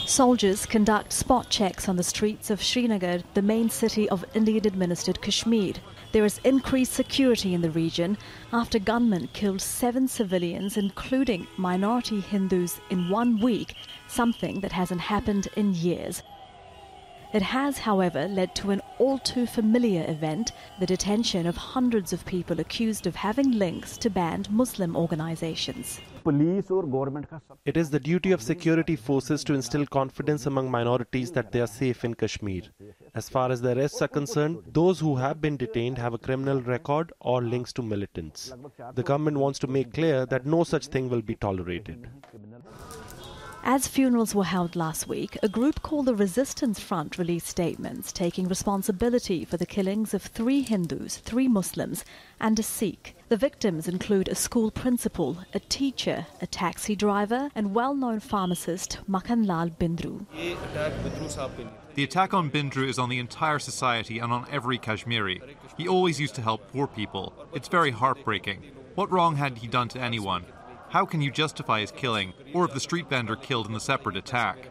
Soldiers conduct spot checks on the streets of Srinagar, the main city of Indian-administered Kashmir. There is increased security in the region after gunmen killed 7 civilians, including minority Hindus, in 1 week, something that hasn't happened in years. It has, however, led to an all-too-familiar event, the detention of hundreds of people accused of having links to banned Muslim organizations. It is the duty of security forces to instill confidence among minorities that they are safe in Kashmir. As far as the arrests are concerned, those who have been detained have a criminal record or links to militants. The government wants to make clear that no such thing will be tolerated. As funerals were held last week, a group called the Resistance Front released statements taking responsibility for the killings of 3 Hindus, 3 Muslims and a Sikh. The victims include a school principal, a teacher, a taxi driver and well-known pharmacist Makhanlal Bindru. The attack on Bindru is on the entire society and on every Kashmiri. He always used to help poor people. It's very heartbreaking. What wrong had he done to anyone? How can you justify his killing, or of the street vendor killed in the separate attack?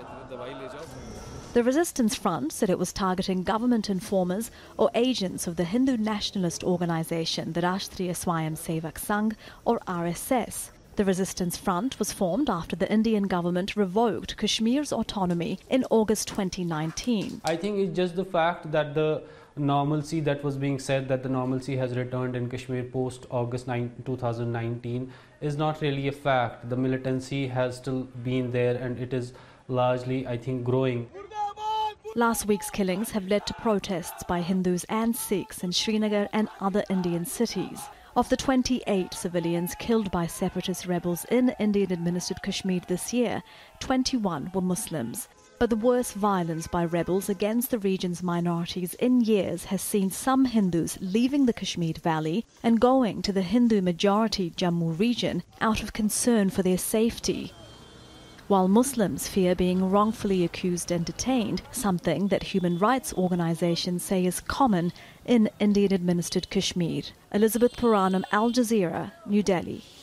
The Resistance Front said it was targeting government informers or agents of the Hindu nationalist organisation, the Rashtriya Swayam Sevak Sangh, or RSS. The Resistance Front was formed after the Indian government revoked Kashmir's autonomy in August 2019. I think it's just the fact that the normalcy that was being said, that the normalcy has returned in Kashmir post-August 2019 is not really a fact. The militancy has still been there and it is largely, I think, growing. Last week's killings have led to protests by Hindus and Sikhs in Srinagar and other Indian cities. Of the 28 civilians killed by separatist rebels in Indian-administered Kashmir this year, 21 were Muslims. But the worst violence by rebels against the region's minorities in years has seen some Hindus leaving the Kashmir Valley and going to the Hindu-majority Jammu region out of concern for their safety, while Muslims fear being wrongfully accused and detained, something that human rights organizations say is common in Indian-administered Kashmir. Elizabeth Puranam, Al Jazeera, New Delhi.